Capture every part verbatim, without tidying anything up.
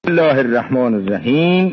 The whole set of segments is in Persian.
الله الرحمن الرحیم.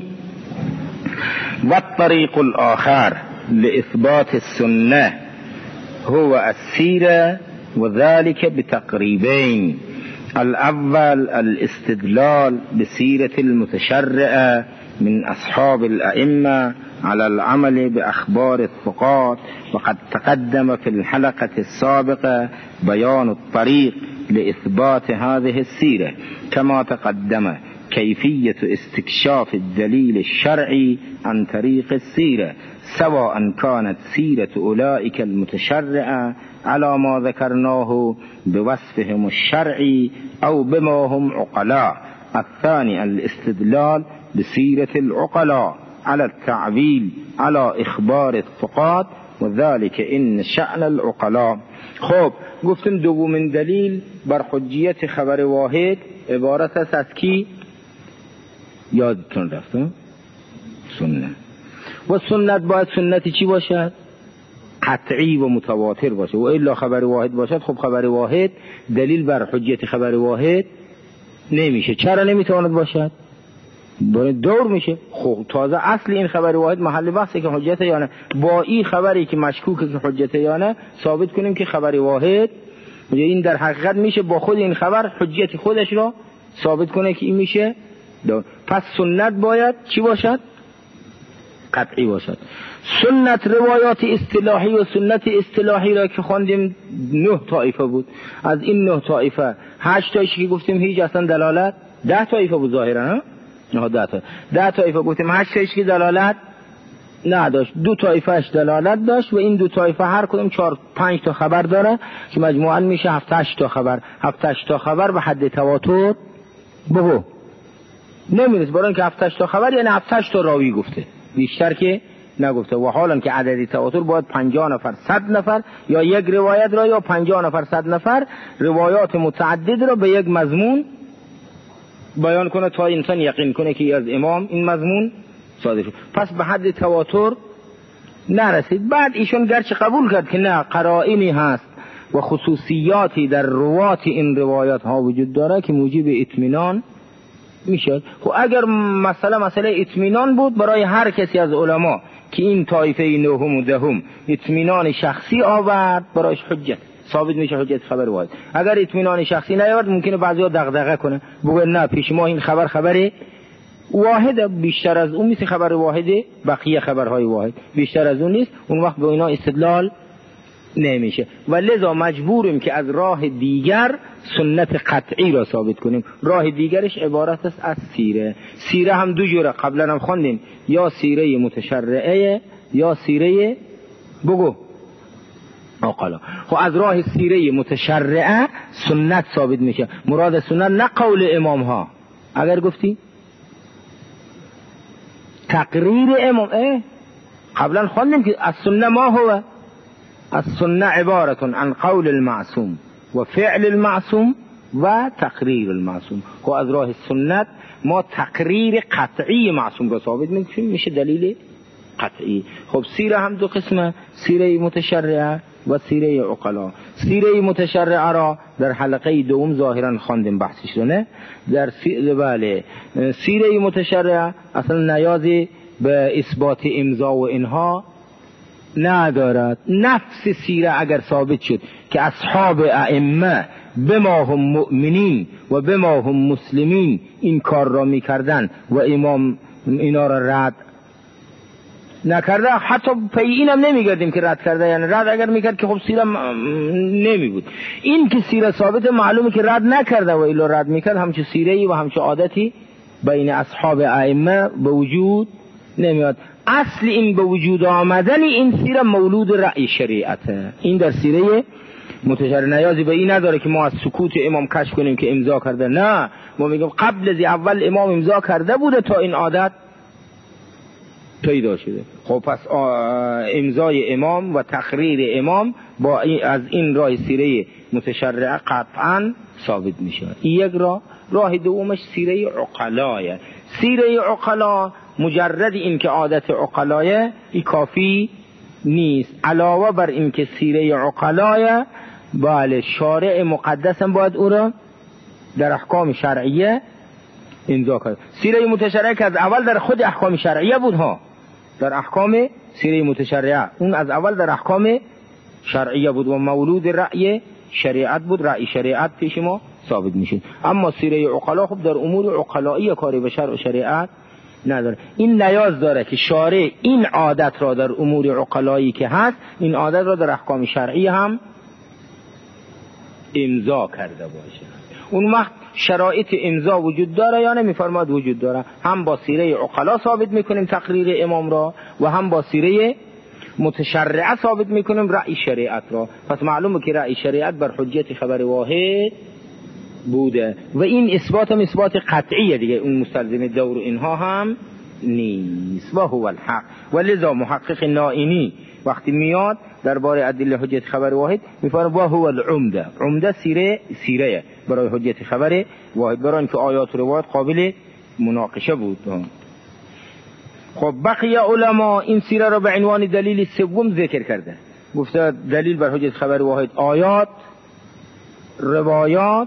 و الطریق الآخر لإثبات السنة هو السيرة، وذلك بتقريبين: الأول الاستدلال بسيرة المتشرع من أصحاب الأئمة على العمل بأخبار الثقات، وقد تقدم في الحلقة السابقة بيان الطريق لإثبات هذه السيرة، كما تقدم كيفية استكشاف الدليل الشرعي عن طريق السيرة، سواء كانت سيرة أولئك المتشرعة على ما ذكرناه بوصفهم الشرعي أو بما هم عقلاء. الثاني الاستدلال بسيرة العقلاء على التعويل على إخبار الثقات، وذلك إن شأن العقلاء. خب گفتم دومین دلیل بر حجیت خبر واحد عبارت است از کی؟ یادتون رفته؟ سنت. و سنت باید سنتی چی باشد؟ قطعی و متواتر باشه، و الا خبر واحد باشد خب خبر واحد دلیل بر حجیت خبر واحد نمیشه. چرا نمیتواند باشد؟ باید دور میشه. خب تازه اصل این خبر واحد محل بحثه که حجت یا نه. با این خبری که مشکوکه که حجت یا نه ثابت کنیم که خبر واحد این در حقیقت میشه با خود این خبر حجت خودش را ثابت کنه که این میشه دور. پس سنت باید چی باشد؟ قطعی باشد. سنت روایات اصطلاحی و سنت اصطلاحی را که خواندیم نه طایفه بود. از این نه طایفه هشت تایش که گفتیم هیچ اصلا دلالت، ده طایفه بود ظاهرا، نه ده تا ده طایفه گفتیم هشت تایش که دلالت نداشت، دو طایفهش دلالت داشت و این دو طایفه هر کدوم چهار پنج تا خبر داره که مجموعاً میشه هفت هشت تا خبر. هفت هشت تا خبر به حد تواتر بگو نمیرسه، برای اینکه هفت هشت تا خبر یعنی هفت هشت تا راوی گفته، بیشتر که نگفته. و حالا که عددی تواتر باید پنجاه نفر صد نفر یا یک روایت را یا پنجاه نفر صد نفر روایات متعدد را به یک مضمون بیان کنه تا انسان یقین کنه که از امام این مضمون صادر شد. پس به حد تواتر نرسید. بعد ایشون گرچه قبول کرد که نه قرائنی هست و خصوصیاتی در روات این روایات ها وجود داره که موجب اطمینان میشد. خب اگر مسئله مسئله اطمینان بود برای هر کسی از علما که این طایفه نهم و دهم اطمینان شخصی آورد برایش حجت ثابت میشه، حجت خبر واحد. اگر اطمینان شخصی نیاورد ممکنه بعضیا دغدغه کنه بگه نه پیش ما این خبر خبر واحد، بیشتر از اون نیست خبر واحده، بقیه خبرهای واحد بیشتر از اون نیست، اون وقت به اینا استدلال نمیشه و لذا مجبوریم که از راه دیگر سنت قطعی را ثابت کنیم. راه دیگرش عبارت است از سیره. سیره هم دو جوره، قبلا هم خوندیم، یا سیره متشرعه یا سیره بگو عقلا. خب از راه سیره متشرعه سنت ثابت میشه. مراد سنت نه قول امام ها، اگر گفتی تقریر امام اه قبلا خوندیم که از سنت ما هو السنة عبارة عن قول المعصوم و فعل المعصوم و تقریر المعصوم. خب از راه سنت ما تقریر قطعی معصوم را ثابت میکنیم، میشه دلیل قطعی. خب سیره هم دو قسمه، سیره متشرعه و سیره عقلا. سیره متشرعه را در حلقه دوم ظاهرا خواندیم بحثش رو، نه در سیره بله سیره متشرعه اصلا نیازی به اثبات امضا و اینها ندارد. نفس سیره اگر ثابت شد که اصحاب ائمه بما هم مؤمنین و بما هم مسلمین این کار را میکردن و امام اینا را رد نکرده، حتی پی اینم نمیگردیم که رد کرده، یعنی رد اگر میکرد که خب سیره نمی بود. این که سیره ثابت معلومه که رد نکرده و ایلا رد میکرد همچه سیره‌ای و همچه عادتی بین اصحاب ائمه به وجود نمیاد. اصل این به وجود آمدن این سیره مولود رأی شریعته. این در سیره متشرع نیازی به این نداره که ما از سکوت امام کشف کنیم که امضا کرده، نه ما میگیم قبل از اول امام امضا کرده بوده تا این عادت پیدا شده. خب پس امضای امام و تقریر امام با این از این راه سیره متشرعه قطعا ثابت میشه. این یک راه. راه دومش سیره عقلایه. سیره عقلا مجرد این که عادت عقلایه این کافی نیست، علاوه بر این که سیره عقلایه بله شارع مقدس هم باید او را در احکام شرعیه امضا کرد. سیره متشرعه که از اول در خود احکام شرعیه بود ها، در احکام سیره متشرعه اون از اول در احکام شرعیه بود و مولود رأی شریعت بود، رأی شریعت پیش ما ثابت میشه. اما سیره عقلا خب در امور عقلایی کاری به شرع و شریعت نداره. این نیاز داره که شارع این عادت را در امور عقلایی که هست، این عادت را در احکام شرعی هم امضا کرده باشه. اون وقت شرایط امضا وجود داره یا نمیفرماد وجود داره؟ هم با سیره عقلا ثابت میکنیم تقریر امام را و هم با سیره متشرعه ثابت میکنیم رأی شریعت را. پس معلومه که رأی شریعت بر حجت خبر واحد بوده و این اثبات هم اثبات قطعیه دیگه، اون مستلزم دور اینها هم نیست. و هو الحق. ولذا محقق نائینی وقتی میاد درباره ادله حجت خبر واحد میفرماید و هو العمده. عمده سیره سیره برای حجت خبر واحد، برای اینکه آیات و روایات قابل مناقشه بود. خب بقیه علما این سیره را به عنوان دلیل سوم ذکر کرده، گفته دلیل بر حجت خبر واحد آیات، روایات،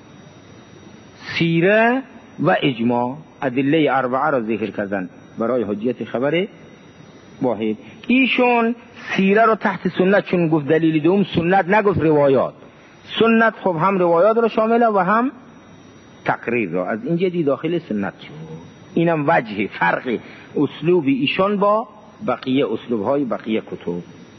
سیره و اجماع، ادله اربعه را ذکر کردن برای حجت خبر واحد. ایشون سیره را تحت سنت چون گفت دلیل دوم، سنت نگفت روایات. سنت خب هم روایات را شامله و هم تقریر را، از اینجا دی داخل سنت شد. اینم وجه فرق اسلوب ایشان با بقیه اسلوب های بقیه کتب.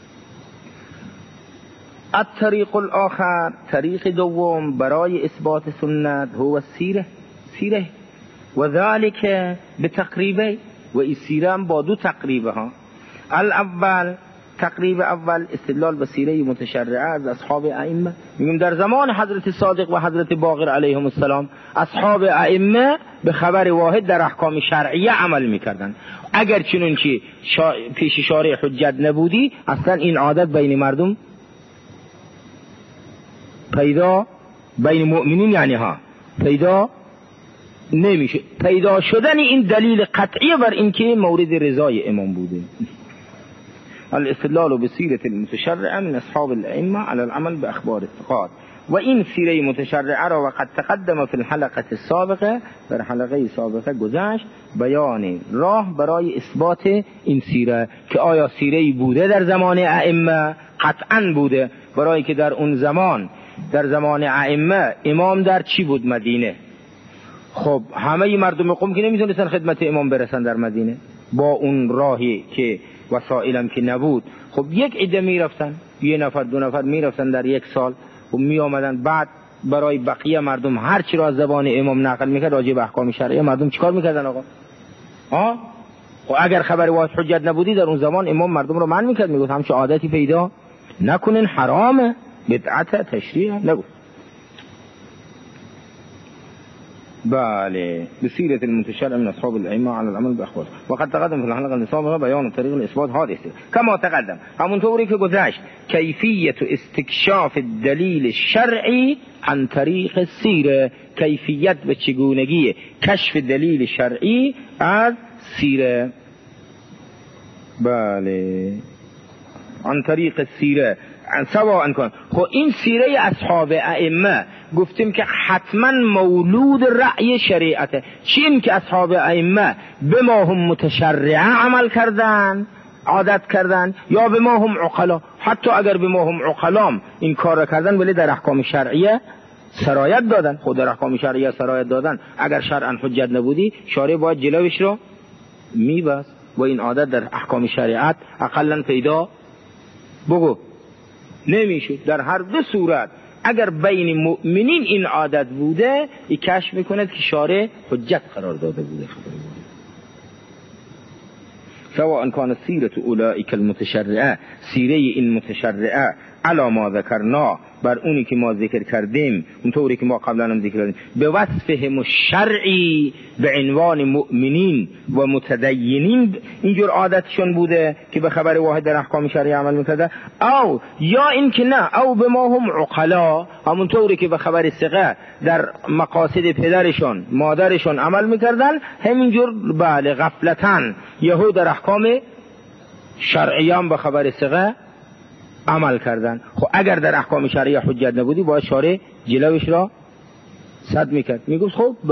الطریق الاخر، طریق دوم برای اثبات سنت هو سیره، سیره و ذالک به تقریبه، و این سیره هم با دو تقریبه ها. الاول تقریب اول استدلال به سیره متشرعه از اصحاب ائمه. میگم در زمان حضرت صادق و حضرت باقر علیهم السلام اصحاب ائمه به خبر واحد در احکام شرعیه عمل میکردن. اگر چنانچه شا... پیش شارع حجت نبودی اصلا این عادت بین مردم پیدا، بین مؤمنین یعنی ها پیدا نمیشه. پیدا شدن این دلیل قطعی بر اینکه مورد رضای امام بوده. الاستدلال بسیره المتشرعه من اصحاب الائمه على العمل باخبار الثقات. و این سیره متشرعه را وقد تقدم فی الحلقه السابقه، در حلقه سابقه گذشت بیان راه برای اثبات این سیره که آیا سیره بوده در زمان ائمه؟ قطعا بوده، برای که در اون زمان در زمان ائمه امام در چی بود؟ مدینه. خب همه مردم قوم که نمیتونستن خدمت امام برسن در مدینه با اون راهی که وسایلم که نبود. خب یک عده میرفتن، یه نفر دو نفر میرفتن در یک سال و می آمدن بعد برای بقیه مردم هر چی را از زبان امام نقل میکرد راجع به احکام شرعی. مردم چیکار میکردن آقا؟ ها؟ خب اگر خبر واحد حجت نبودی در اون زمان امام مردم رو منع میکرد، میگفت همچه عادتی پیدا نکنین، حرامه، بدعت، تشریع نگفت. بله بسيرة المتشرع من أصحاب الأئمة على العمل بأخبار. وقد تقدم في الحلقة السابقة بيان طريق الإثبات هذه كما تقدم. همونطوری که گذشت كيفية استكشاف الدليل الشرعي عن طريق السيرة، كيفية به چگونگی کشف دلیل شرعی از سیره. بله عن طریق السیره سواء کن. خب این سیره اصحاب ائمه گفتیم که حتما مولود رأی شریعته. چیم که اصحاب ائمه به ما هم متشرعه عمل کردن، عادت کردن، یا به ما هم عقلا. حتی اگر به ما هم عقلام این کار کردن ولی در احکام شرعیه سرایت دادن. خود در احکام شرعیه سرایت دادن، اگر شرعا حجت نبودی شارع باید جلوش رو میبست و این عادت در احکام شریعت اقلا پیدا بگو نمیشه. در هر دو صورت اگر بین مؤمنین این عادت بوده، ای کشف میکند که شارع حجت قرار داده بوده. سواء کان سیره اولئک المتشرعه، سیره این متشرعه علی ما ذکرنا، بر اونی که ما ذکر کردیم، اونطوری که ما قبلا هم ذکر کردیم، به وصفهم الشرعی به عنوان مؤمنین و متدینین اینجور عادتشون بوده که به خبر واحد در احکام شرعی عمل میکرده، او یا این که نه، او به ما هم عقلا، همونطوری که به خبر ثقه در مقاصد پدرشون مادرشون عمل میکردن، همینجور بله غفلتن یهو در احکام شرعی هم به خبر ثقه عمل کردن. خب اگر در احکام شرعی حجت نبودی باید شارع جلوش را سد میکرد، میگفت خب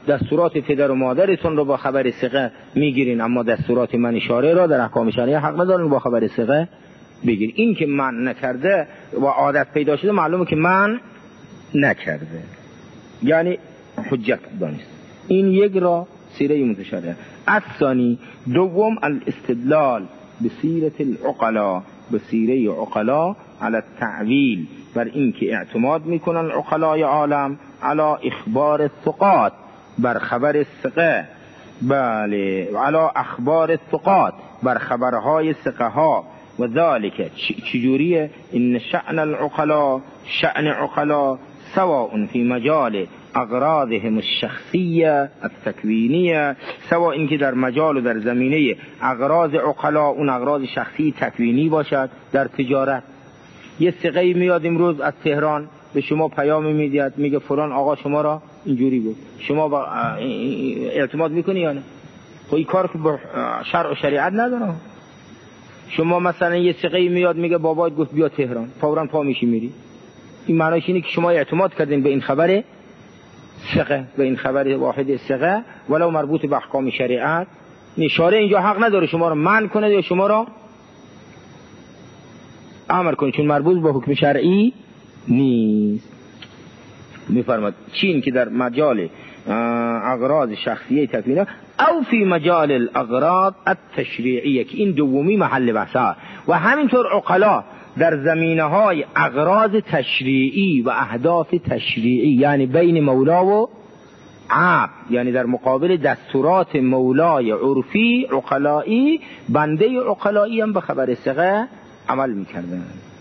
دستورات پدر و مادرتون رو با خبر ثقه میگیرین، اما دستورات من اشاره را در احکام شرعی حق ندارین با خبر ثقه بگیر. این که من نکرده و عادت پیدا شده معلومه که من نکرده، یعنی حجت دانست. این یک را سیره متشرعه. الثانی دوم الاستدلال بسیرة العقلاء، بسیره عقلاء علی التعویل، بر این که اعتماد میکنن عقلای عالم علی اخبار الثقات، بر خبر ثقه، بله علی اخبار الثقات، بر خبرهای ثقه ها. و ذالک چجوریه؟ ان شأن العقلاء، شأن عقلاء سواء فی مجال اغراضهم الشخصیه التکوینیه، سواء اینکه در مجال و در زمینه اغراض عقلاء اون اغراض شخصی تکوینی باشد. در تجارت یه ثقه‌ای میاد امروز از تهران به شما پیام میدید، میگه فلان آقا شما را اینجوری بود، شما با اعتماد میکنی یا نه؟ خب این کار که با شرع و شریعت نداره. شما مثلا یه ثقه‌ای میاد میگه بابات گفت بیا تهران، فوراً پا میشی میری، این معنیش اینه که شما اعتماد کردین به این خبر ثقه، به این خبر واحد ثقه ولو مربوط به احکام شریعت. نشاره اینجا حق نداره شما رو منع کنه یا شما رو امر کنه، چون مربوط به حکم شرعی نیست. میفرماد چین که در مجال اغراض شخصیه تکوینه او فی مجال الاغراض التشریعیه، که این دومی محل بحثه. و همینطور عقلا در زمینه های اغراض تشریعی و اهداف تشریعی، یعنی بین مولا و عبد، یعنی در مقابل دستورات مولای عرفی عقلایی، بنده عقلایی هم به خبر ثقه عمل میکردن.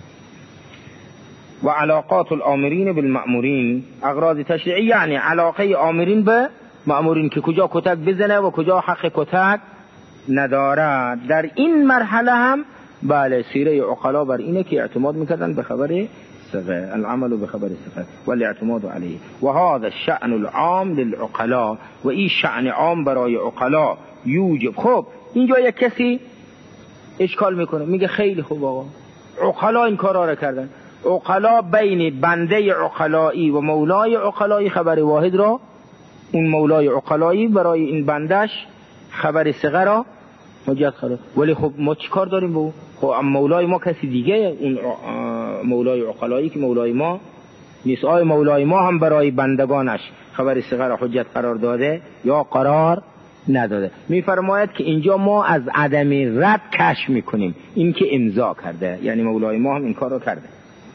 و علاقات الامرین بالمأمورین، اغراض تشریعی یعنی علاقه آمرین به مأمورین که کجا کتک بزنه و کجا حق کتک ندارد. در این مرحله هم بله سیره عقلا بر اینه که اعتماد میکردن به خبر ثقه، العمل به خبر ثقه والاعتماد علیه. و هذا الشأن العام للعقلاء، و این شأن عام برای عقلا یوجب. خب اینجا یک کسی اشکال میکنه، میگه خیلی خوب آقا عقلا این کارا را کردن، عقلا بین بنده عقلایی و مولای عقلایی خبر واحد را، اون مولای عقلایی برای این بندش خبر ثقه را حجت خدا. ولی خب ما چی کار داریم با اون؟ خب مولای ما کسی دیگه، اون مولای عقلایی که مولای ما نیست. آیا مولای ما هم برای بندگانش خبر ثقه را حجت قرار داده یا قرار نداده؟ میفرماید که اینجا ما از عدم رد کشف میکنیم این که امضا کرده، یعنی مولای ما هم این کار را کرده.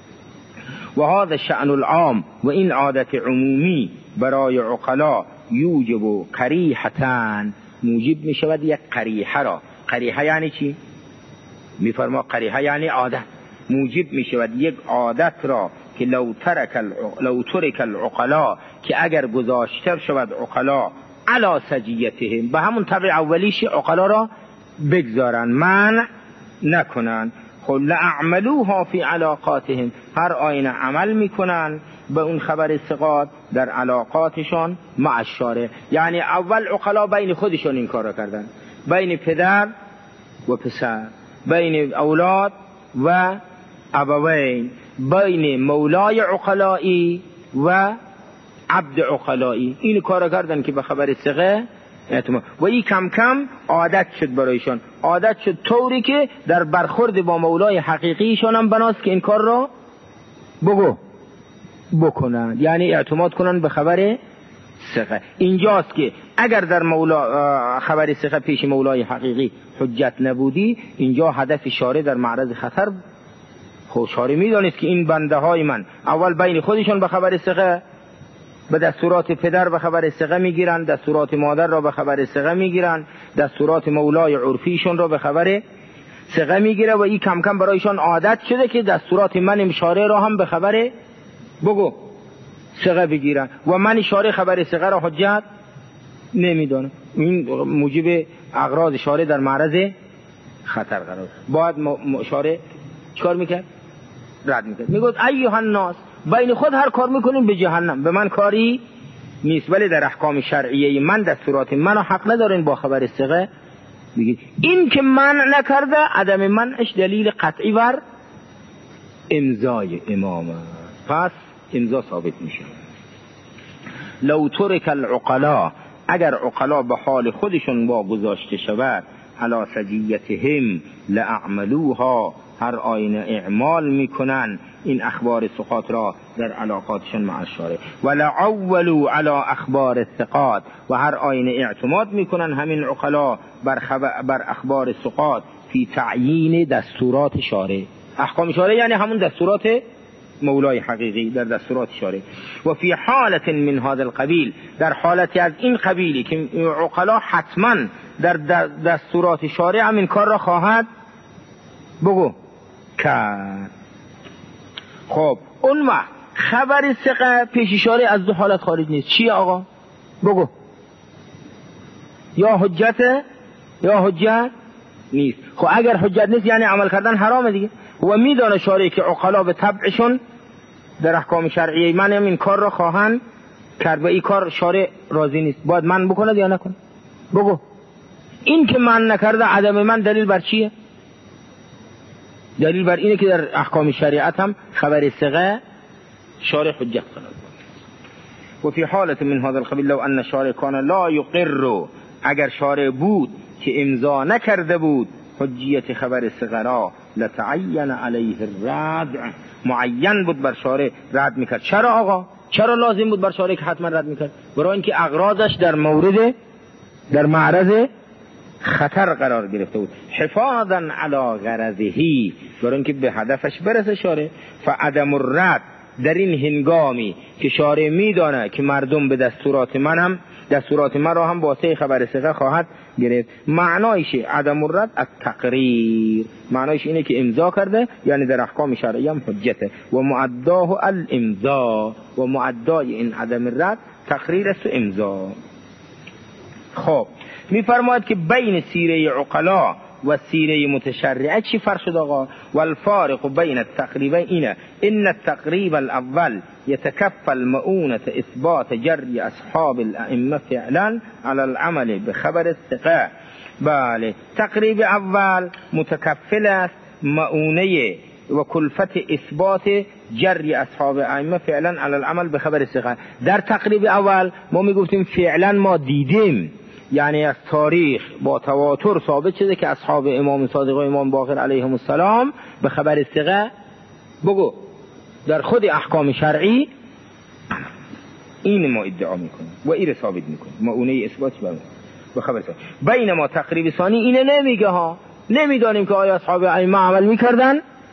و هذا شأن العام، و این عادت عمومی برای عقلا یوجب قریحتن، موجب می شود یک قریحه را. قریحه یعنی چی؟ میفرما قریحه یعنی عادت. موجب می شود یک عادت را که لو ترک لو ترک العقلا، که اگر گذاشته شود عقلا علی سجیتهم، به همون طبع اولیش عقلا را بگذارن، منع نکنن. خب لعملوها فی علاقاتهم، هر آینه عمل میکنن به اون خبر ثقات در علاقاتشان مع الشارع. یعنی اول عقلا بین خودشون این کار را کردن، بین پدر و پسر، بین اولاد و ابوین، بین مولای عقلایی و عبد عقلایی، این کار را کردن که به خبر ثقه اعتماد. و این کم کم عادت شد برایشان، عادت شد طوری که در برخورد با مولای حقیقیشان هم بناست که این کار را بگو بکنن، یعنی اعتماد کنن به خبر ثقه. اینجاست که اگر در مولا خبر ثقه پیش مولای حقیقی حجت نبودی، اینجا هدف شارع در معرض خطر. خب شارع میدانست که این بنده های من اول بین خودشون به خبر ثقه، به دستورات پدر به خبر ثقه میگیرن، دستورات مادر را به خبر ثقه میگیرن، دستورات مولای عرفیشون را به خبر ثقه میگیره. و این کم کم برایشان عادت شده که دستورات من شارع را هم به خبر بگو ثقه بگیرن، و من شارع خبر ثقه را حجت نمیدانم. این موجب اغراض شارع در معرض خطر قرار. باید شارع چیکار میکرد؟ رد میکرد، میگفت ایها الناس، بین خود هر کار میکنین به جهنم، به من کاری نیست. ولی در احکام شرعیه من دستورات منو حق ندارین با خبر ثقه بگید. این که من نکرده عدم منعش دلیل قطعی بر امضای امامه، پس امضا ثابت میشه. لو ترک العقلاء، اگر عقلا به حال خودشون واگذاشته شود، علی سجیتهم لاعملوها، هر آینه اعمال میکنن این اخبار ثقات را در علاقاتشون مع الشارع، و لعولوا علی اخبار الثقات، و هر آینه اعتماد میکنن همین عقلا بر, خبر بر اخبار ثقات فی تعیین دستورات شارع. احکام شارع یعنی همون دستورات مولای حقیقی در دستورات شارع. و فی حالت من هذا القبیل، در حالتی از این قبیلی که عقلا حتما در دستورات شارع همین کار را خواهد بگو کرد. خب اون وقت خبر ثقه پیش شارع از دو حالت خارج نیست. چیه آقا؟ بگو. یا حجته یا حجت نیست. خب اگر حجت نیست یعنی عمل کردن حرامه دیگه. و میدانه شارع که عقلا به طبعشون در احکام شرعیه من هم این کار را خواهند کرد و این کار شارع راضی نیست، باید من بکند یا نکند؟ بگو. این که من نکرده عدم من دلیل بر چیه؟ دلیل بر اینه که در احکام شریعت هم خبر ثقه شارع حجت قرار. و فی حالت من هذا القبیل لو ان شارع کان لا یقر، اگر شارع بود که امضا نکرده بود حجیت خبر ثقه را، لتعین علیه الرد، معین بود بر شارع رد میکرد. چرا آقا؟ چرا لازم بود بر شارع که حتما رد میکرد؟ برای اینکه اغراضش در مورد در معرض خطر قرار گرفته بود، حفاظا علی غرضه، برای اینکه به هدفش برسه شارع. فعدم الرد، در این هنگامی که شارع میدانه که مردم به دستورات من هم دستورات من را هم واسه خبر ثقه خواهد گرفت، معنایش عدم الرد التقریر، معنایش اینه که امضا کرده، یعنی در احکام شرعی هم حجته. و معداه الامضا، و معدای این عدم الرد تقریر است و امضا. خب میفرماید که بین سیره عقلا و سیره متشرعه چی فرق شد آقا؟ والفارق بین التقریبین اینه ان التقریب الاول يتكفل مؤونة اثبات جري اصحاب الائمه فعلا على العمل بخبر الثقه. بله، تقریب اول متکفل است مؤونه و کلفت اثبات جری اصحاب ائمه فعلا على العمل بخبر الثقه. در تقریب اول ما میگفتیم فعلا ما دیدیم، یعنی از تاریخ با تواتر ثابت شده که اصحاب امام صادق و امام باقر علیهم السلام به خبر ثقه بگو در خود احکام شرعی این ما ادعا میکنیم و این ثابت میکنیم مؤونه اثبات به خبر ثقه. بینما تقریب ثانی اینه نمیگه ها، نمیدانیم که آیا اصحاب ائمه عمل میکردن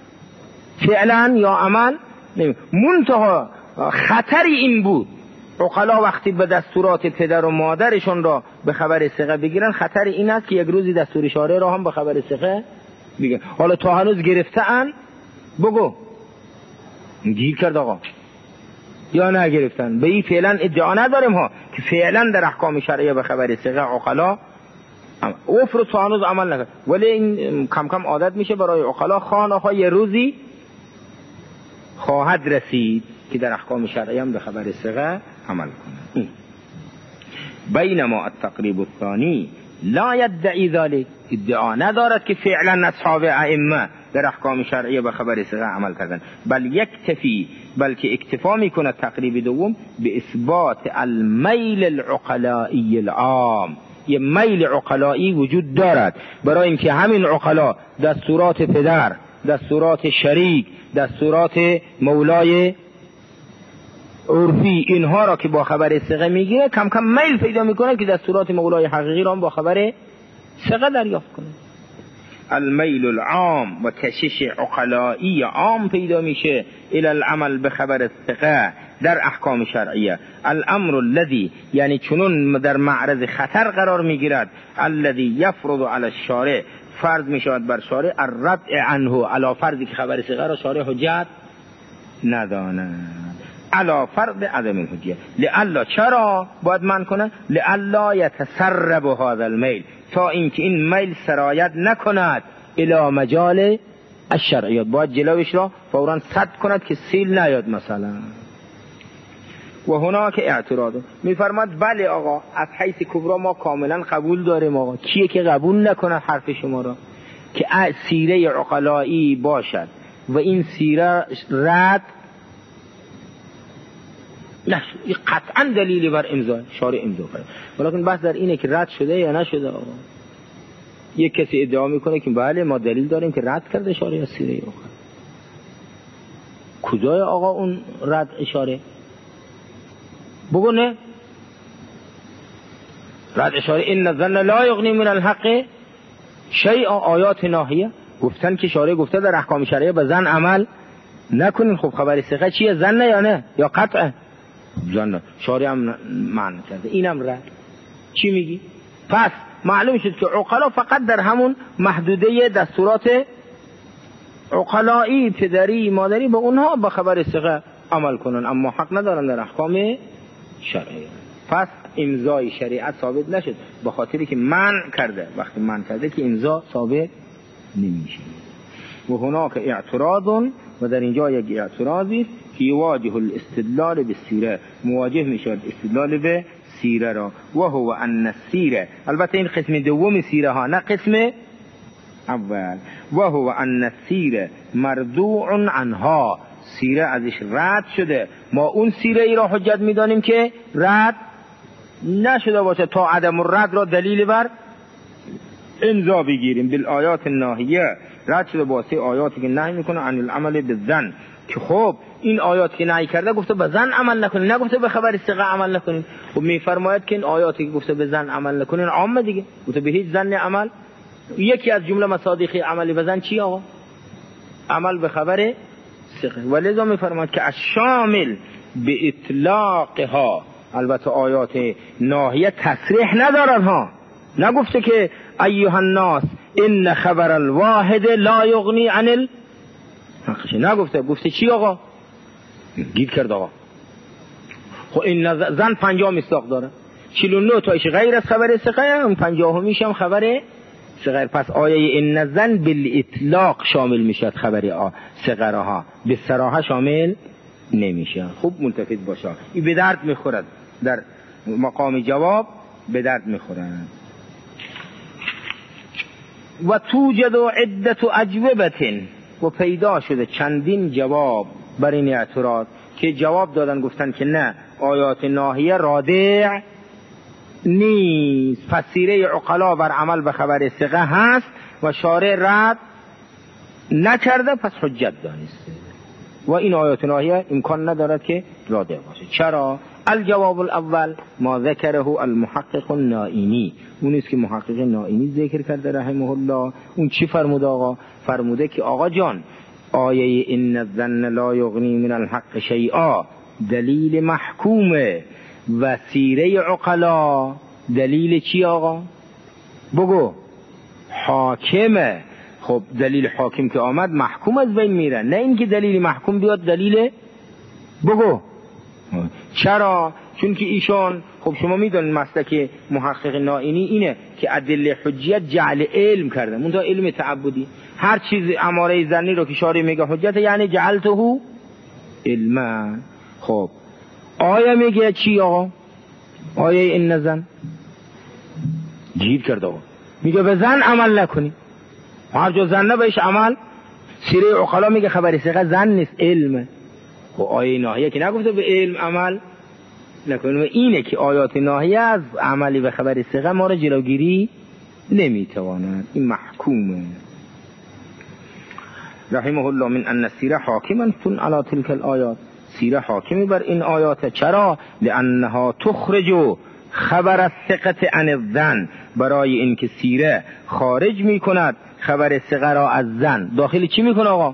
فعلا یا عمل نمی. منتها خطری این بود عقلا وقتی به دستورات پدر و مادرشون را به خبر ثقه بگیرن، خطر این است که یک روزی دستور شارع را هم به خبر ثقه بگیرن. حالا تا هنوز گرفتن بگو گیر کرد آقا یا نگرفتن، به این فعلا ادعا نداریم ها که فعلا در احکام شرعیه به خبر ثقه عقلا افرو تا هنوز عمل نکرد، ولی این کم کم عادت میشه برای عقلا خانه ها یه روزی خواهد رسید که در احکام شرعی هم به خبر ثقه عمل کنه. بینما التقریب الثانی لا یدعی ذلك، ادعا ندارد که فعلا اصحاب ائمه در احکام شرعی به خبر ثقه عمل کردن، بل یکتفی، بلکه اکتفا میکنه تقریب دوم به اثبات المیل العقلایی العام. یه میل عقلایی وجود دارد برای اینکه همین عقلا دستورات پدر، دستورات شریک، دستورات مولای عرفی اینها را که با خبر ثقه میگیره کم کم میل پیدا میکنه که دستورات مولای حقیقی را هم با خبر ثقه دریافت کنه. المیل العام و کشش عقلایی عام پیدا میشه الى العمل به خبر ثقه در احکام شرعیه. الامر الذي، یعنی چنون در معرض خطر قرار میگیرد، الذي يفرض على الشارع، فرض میشود بر شارع الردع عنه، علی فرضی که خبر ثقه را شارع حجت نداند، علی فرض عدم الحجیه. لئلا، چرا باید من کنه؟ لئلا یتسرب هذا المیل، تا اینکه این میل سرایت نکند الی مجال الشرعیات، باید جلوش را فوراً سد کند که سیل نیاد مثلا. و هناک اعتراض میفرماد بله آقا از حیث کبرا ما کاملا قبول داریم آقا، کیه که قبول نکنه حرف شما را که سیره عقلایی باشد و این سیره رد نه قطعا دلیلی بر امضا شارع امضا کرده، ولیکن بحث در اینه که رد شده یا نشده. آقا یک کسی ادعا میکنه که بله ما دلیل داریم که رد کرده شارع سیره آخر. کجای آقا اون رد اشاره؟ بگو نه رد اشاره این الظن لا یغنی من الحق شیء. آیات ناهیه گفتن که شارع گفته در احکام شرعیه به ظن عمل نکنین. خب خبر ثقه چیه؟ ظن یا نه یا قطعه؟ ظن. شارع هم معنی کرده اینم رد. چی میگی؟ پس معلوم شد که عقلا فقط در همون محدوده دستورات عقلایی پدری مادری به اونها به خبر ثقه عمل کنن، اما حق ندارن در احکام شرعیه. پس امضای شریعت ثابت نشد به خاطری که منع کرده. وقتی منع کرده که امضا ثابت نمیشه. و هناک اعتراض، و در اینجا یک اعتراضی که یواجه الاستدلال بالسیره، مواجه میشد استدلال به سیره را. و هو ان السیره، البته این قسم دوم سیره ها نه قسم اول. و هو ان السیره مردوع عنها، سیره ازش رد شده. ما اون سیره ای را حجت میدانیم که رد نشده باشه تا عدم الرد را دلیل بر امضا بگیریم. بالآیات الناهیه، رد شده واسه آیاتی که نهی میکنه عن العمل بالظن، که خب این آیاتی که نهی کرده گفته به ظن عمل نکنین، نگفته به خبر ثقه عمل نکنین. خب میفرماید که این آیاتی که گفته به ظن عمل نکنین عامه دیگه، گفته به هیچ ظن عمل. یکی از جمله مصادیق عملی به ظن چی آقا؟ عمل به خبر ثقه. ولذا میفرماید که الشامل به اطلاقها، البته آیات ناهیه تصریح ندارن ها، نگفته که ایها الناس ان خبر الواحد لا یغنی عن ال نگفته. گفته چی آقا؟ گیر کرد آقا. خب این زن پنجاه مصداق داره، چهل و نه تایش غیر از خبر ثقه، اون پنجاهمیش هم خبر ثقه. پس آیه این زن بالاطلاق شامل میشد خبر آ ثقه ها، به صراحه شامل نمیشه. خوب ملتفت باشه، این به درد میخورد در مقام جواب، به درد میخورد. و توجد عدت اجوبه، و پیدا شده چندین جواب بر این اعتراض که جواب دادن گفتن که نه آیات ناهیه رادع نیست، پس سیره عقلا بر عمل به خبر ثقه هست و شارع رد نکرده، پس حجت دانسته و این آیات ناهیه امکان ندارد که رادع باشه. چرا؟ الجواب الاول ما ذکره المحقق النائینی، اون است که محقق نائینی ذکر کرده رحمه الله. اون چی فرموده آقا؟ فرموده که آقا جان آیه ان الظن لا یغنی من الحق شیئا دلیل محکومه و سیره عقلا دلیل چی آقا؟ بگو حاکمه. خب دلیل حاکم که آمد محکوم از بین میره، نه اینکه دلیل محکوم بیاد دلیل بگو. چرا؟ چون که ایشان، خب شما میدونید مسلک محقق نائینی اینه که ادله حجیت جعل علم کرده، منتها علم تعبدی. هر چیز اماره ظنی رو که شارع میگه حجت یعنی جعلته علما. خب آیه میگه چی آقا؟ آیه این زن گیر کرده آقا، میگه به زن عمل نکنی، هر جا زن بهش عمل. سیره عقلا میگه خبر ثقه زن نیست علمه. خب آیه ناهیه که نگفته به علم عمل نکنیم، و اینه که آیات ناهیه از عملی به خبر ثقه ما را جلوگیری نمیتواند، این محکومه. رحمه الله من ان السیره حاکما علی تلک الآیات، سیره حاکمی بر این آیات. چرا؟ لانها تخرج خبر الثقه عن الظن، برای اینکه سیره خارج میکند خبر ثقه را از ظن. داخل چی میکنه آقا؟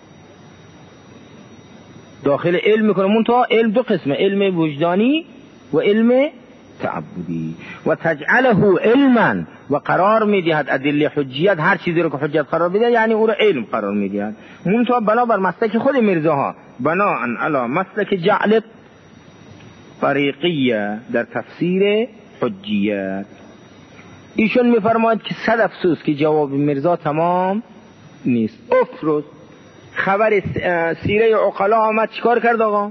داخل علم میکنه. منتها علم دو قسمه، علم وجدانی و علم تعبدی. و تجعله علما، و قرار میدهد ادله حجیت، هر چیزی رو که حجت قرار بده یعنی او رو علم قرار میدهد. منتها بنا بر مسلک خود میرزاها، بنا علی مسلک جعل طریقیه در تفسیر حجیت. ایشون میفرماید که صد افسوس که جواب میرزا تمام نیست. افروز خبر سیره عقلا آمد چیکار کرد آقا؟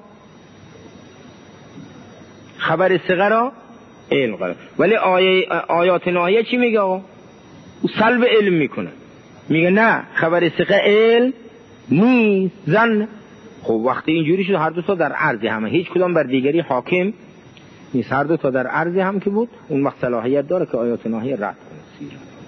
خبر ثقه را علم قرار، ولی آیه آیات ناهیه چی میگه آقا؟ او سلب علم میکنه، میگه نه خبر ثقه علم نیست زن. خب وقتی اینجوری شد هر دو تا در عرض همه، هیچ کدام بر دیگری حاکم نیست، هر دو تا در عرض هم که بود، اون وقت صلاحیت داره که آیات ناهیه رد کنه.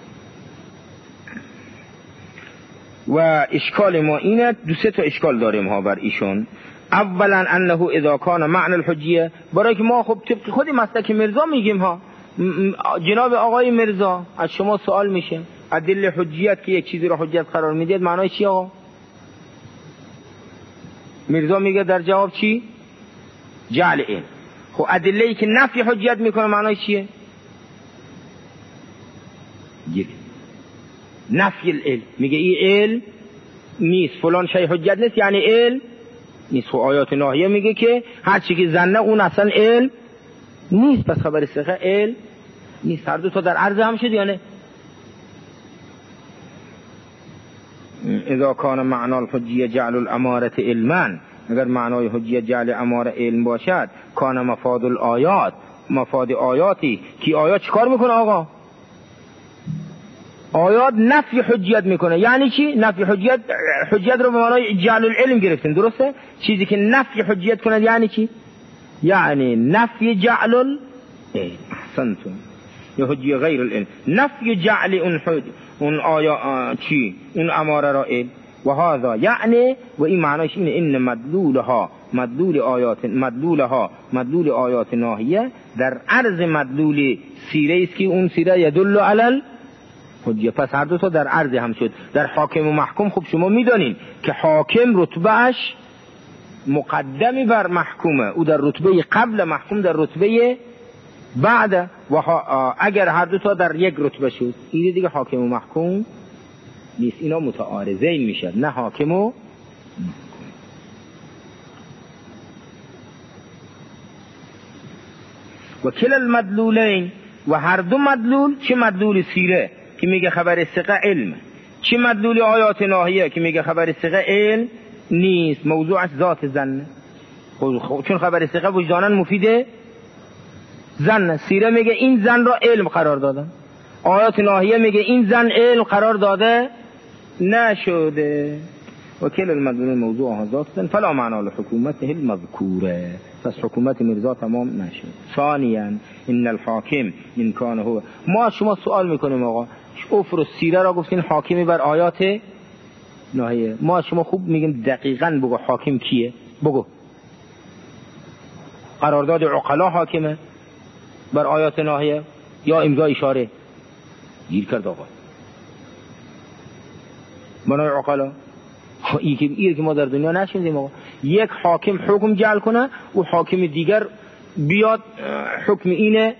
و اشکال ما اینه، دو سه تا اشکال داریم ها بر ایشون. اولا انه اذا کان معنی الحجیه، برای که ما خب طبق خود مسلک مرزا میگیم ها، جناب آقای مرزا از شما سوال میشه ادله حجیت که یک چیزی رو حجت قرار میدید معنای چی آقا؟ مرزا میگه در جواب چی؟ جعل این. خب ادله ای که نفی حجیت میکنه معنای چیه؟ یک نفی العلم، میگه این علم نیست، فلان شی حجت نیست یعنی علم نیست. خب آیات ناهیه میگه که هر چی که زنه اون اصلا علم نیست، پس خبر ثقه علم نیست. هر دو تا در عرض هم شد یا نه؟ اذا کان معنی الحجیه جعل الاماره علما، اگر معنای حجیت جعل اماره علم باشد، کان مفاد الآیات، مفاد آیاتی که آیات چیکار میکنه آقا؟ آیات نفی حجیت میکنه. یعنی چی؟ نفی حجیت، حجیت رو به معنای جعل العلم گرفتیم، درسته؟ چیزی که نفی حجیت کنه یعنی چی؟ یعنی نفی جعل العلم. احسنتم. یا حجیه غیر العلم، نفی جعل اون حج اون آیا چی؟ اون اماره را علم. و هذا یعنی، و این معنیش اینه، ان مدلولها مدلول آیات مدلولها مدلول آیات ناهیه در عرض مدلول سیره است که اون سیره یدل علی حجیه. پس هر دو تا در عرض هم شد. در حاکم و محکوم خب شما میدانین که حاکم رتبهش مقدمی بر محکومه، او در رتبه قبل، محکوم در رتبه بعد. و اگر هر دو تا در یک رتبه شد این دیگه حاکم و محکوم نیست، اینا متعارضین میشد، نه حاکم و و کل المدلولین. و هر دو مدلول، چه مدلول سیره که میگه خبر ثقه علم، چه مدلول آیات ناهیه که میگه خبر ثقه علم نیست، موضوعش ذات زنه. چون خبر ثقه وجدانا مفیده زن، سیره میگه این زن را علم قرار دادن، آیات ناهیه میگه این زن علم قرار داده نشده. و کل المدلول موضوع ذات زن فلا معنی لحکومته المذکوره، پس حکومت مرزا تمام نشد. ثانیا ان الحاکم ان کان هو، ما شما سوال میکنیم آقا افر سیره را گفتین حاکمی بر آیات ناهیه، ما شما خوب میگیم دقیقاً بگو حاکم کیه؟ بگو قرارداد عقلا حاکمه بر آیات ناهیه یا امضا اشاره؟ گیر کرد آقا بنای عقلا. این که این که ما در دنیا نشیندیم آقا، یک حاکم حکم جعل کنه و حاکم دیگر بیاد حکم اینه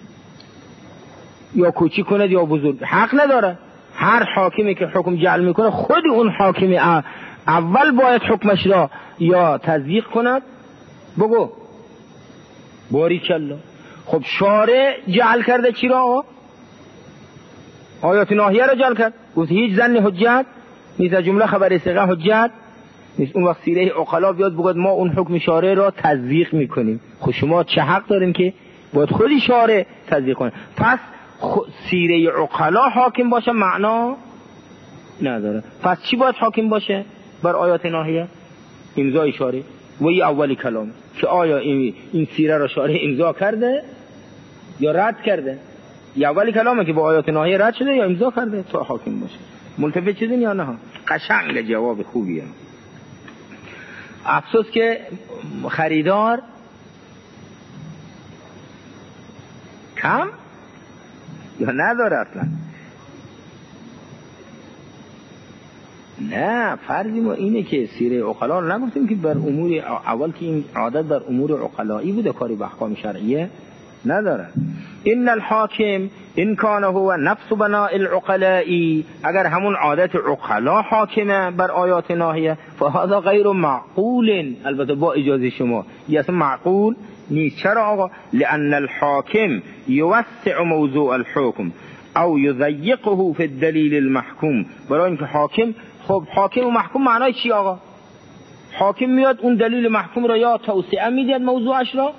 یا کوچی کنه یا بزرگ، حق نداره. هر حاکمی که حکم جعل میکنه خود اون حاکم اول باید حکمش را یا تضییق کند. بگو باریکالله. خب شارع جعل کرده چی را آقا؟ آیات ناهیه را جعل کرد، گفت هیچ زن حجت نیست، از جمله خبر ثقه حجت نیست. اون وقت سیره عقلا بیاد بگوید ما اون حکم شارع را تضییق میکنیم. خب شما چه حق دارین که باید خودی شارع تضییق کنه؟ پس سیره عقلا حاکم باشه معنا نداره. پس چی باید حاکم باشه بر آیات ناهیه؟ امضای شارع. و این اولی کلام که آیا این, این سیره را شارع امضا کرده یا رد کرده. یا اولی کلامه که با آیات ناهیه رد شده یا امضا کرده تا حاکم باشه. ملتفت شدین یا نه؟ قشنگ جواب خوبیه. افسوس که خریدار کم یا نداره اصلا. نه فرضی ما اینه که سیره عقلا رو نگفتیم که بر امور اول که این عادت بر امور عقلایی بوده، کاری به احکام شرعیه نداره. ان الحاکم ان کان هو نفس بناء العقلائی، اگر همون عادت عقلا حاکمه بر آیات ناهیه فهذا غیر معقول، البته با اجازه شما یه اصلا معقول نیست. چرا آقا؟ لان الحاکم یوسع موضوع الحکم او یضیقه فی الدلیل المحکوم. برای اینکه حاکم، خب حاکم و محکوم معنای چی آقا؟ حاکم میاد اون دلیل محکوم را یا توسعه میدید موضوعش را،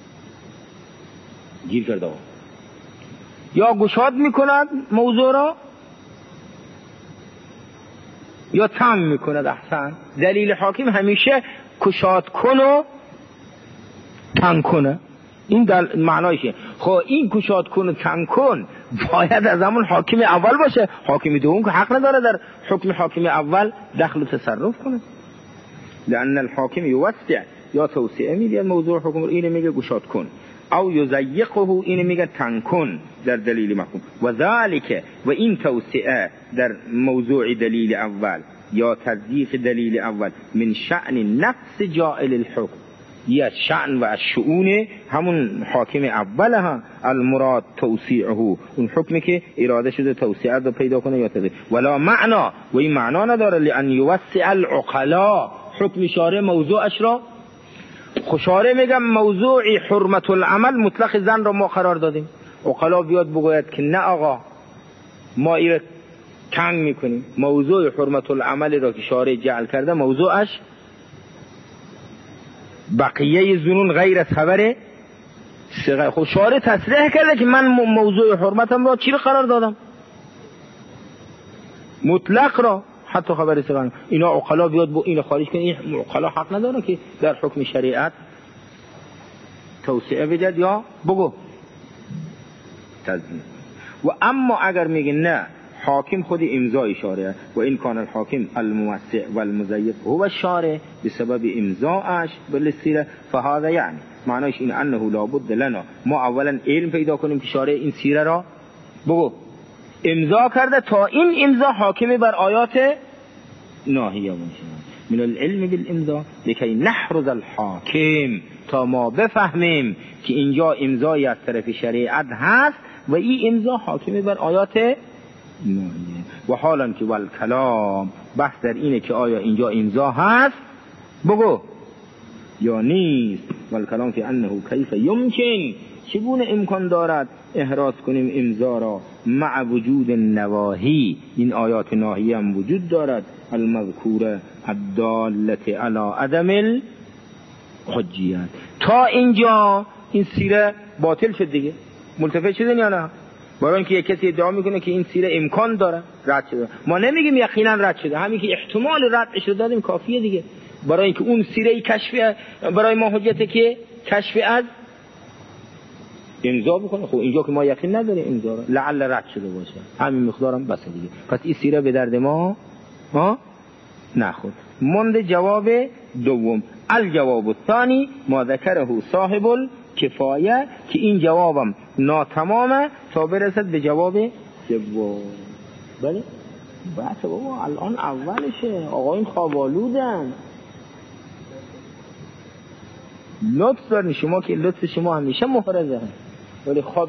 گیر کرده آقا، یا گشاد میکند موضوع را یا تم میکند. احسن. دلیل حاکم همیشه کشاد کن و تنگ کنه. این دل... معنایشه. خب این کشاد کن و تنگ کن باید از همون حاکم اول باشه. حاکم دوم که حق نداره در حکم حاکم اول دخل و تصرف کنه. لأن الحاکم یوسع، یا توسعه میده موضوع حکم، اینو میگه گشاد کن، او یضیقه، اینو میگه تنگ کن در دلیل مفهوم. و ذالک، و این توسعه در موضوع دلیل اول یا تضییق دلیل اول، من شأن نفس جائل الحکم، یا شأن و شؤون همون حاکم اوله ها. المراد توسیعه، اون حکمی که اراده شده توسعه رو پیدا کنه یا تضییق. ولا معنا، و این معنا نداره، لأن یوسع العقلاء، حکم شارع موضوعش را. شارع میگم موضوع حرمت العمل مطلق زن را ما قرار دادیم، عقلا بیاد بگوید که نه آقا ما این تنگ میکنیم، موضوع حرمت العمل را که شارع جعل کرده موضوعش بقیه زنون غیر از خبر صغیر. خب شارع تصریح کرده که من موضوع حرمتم را چی را قرار دادم؟ مطلق را، حتی خبر صغیر. اینا عقلا بیاد با این خارج کنه. این عقلا حق نداره که در حکم شریعت توسعه بجد یا بگو تضمین. و اما اگر میگه نه حاکم خود امضای شارع، و این کان الحاکم الموسع و المضیق هو الشارع بسبب امضاءش بالسیره، فهذا یعنی معنیش این انه لابد لنا، ما اولا علم پیدا کنیم که شارع این سیره را بگو امضا کرده تا این امضا حاکم بر آیات ناهیه باشه. من العلم بالامضا لکی نحرز الحاکم، تا ما بفهمیم که اینجا امضای از طرف شریعت هست و این امضا حاکم بر آیات ناهیه. و حالا که والکلام، بحث در اینه که آیا اینجا امضا هست بگو یا نیست. والکلام فی انه کیف یمکن، چگونه امکان دارد احراز کنیم امضا را مع وجود نواهی، این آیات ناهیه هم وجود دارد، المذکوره الدالت علی عدم الحجیت. تا اینجا این سیره باطل شد دیگه، ملتفت شدن یا نه؟ برای اینکه یک کسی ادعا میکنه که این سیره امکان داره رد شده، ما نمیگیم یقینا رد شده، همین که احتمال ردش رو دادیم کافیه دیگه. برای اینکه اون سیره کشف برای ما حجته که کشف از امضا بکنه. خب اینجا که ما یقین نداریم امضا را، لعل رد شده باشه، همین مقدارم بس دیگه. پس این سیره به درد ما ها نخورد. مونده جواب دوم، الجواب الثانی ما ذکره صاحب الکفایه، که این جوابم ناتمامه تا برسد به جواب سوم. بله بحث بابا الان اولشه، آقایون خوابالودن. لطف دارین شما که لطف شما همیشه محرزه، ولی خواب